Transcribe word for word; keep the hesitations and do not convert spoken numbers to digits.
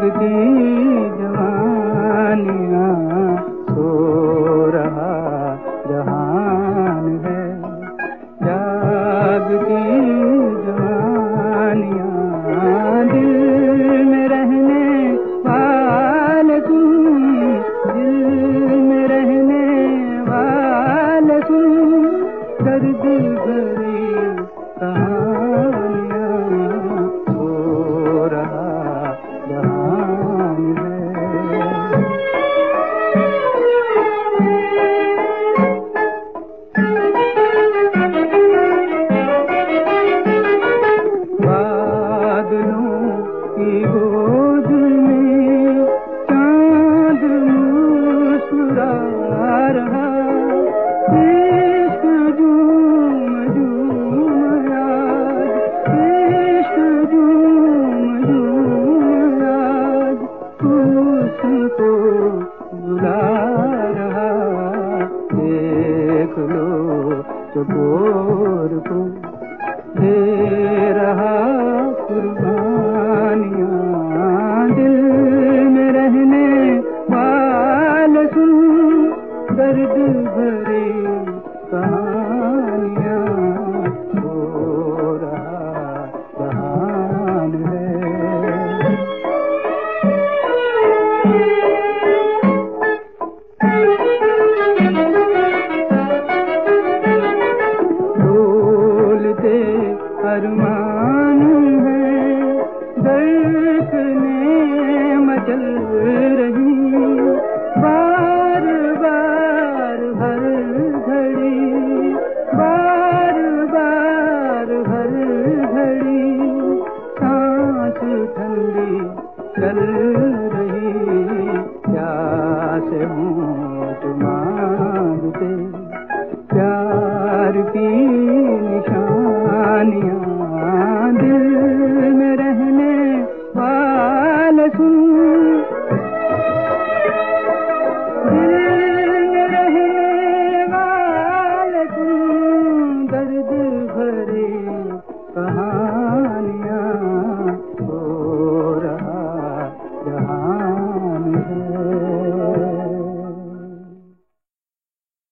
जागती जवानियां सो रहा जहान है, जागती जवानियां दिल में रहने वाले तुम, दिल में रहने वाले तुम, दर्द भरी कहानियां सो रहा जहान है। बादलों की गोद में चांद मुस्कुरा रहा, इश्क झूम झूम आज, इश्क झूम झूम आज उसको बुला रहा। देख लो चकोर को दे रहा कुर्बानियां, दिल में रहने वाले सुन, दर्द भरी कहानियां सो रहा जहान है। डोलते अरमान है, धड़कने मचल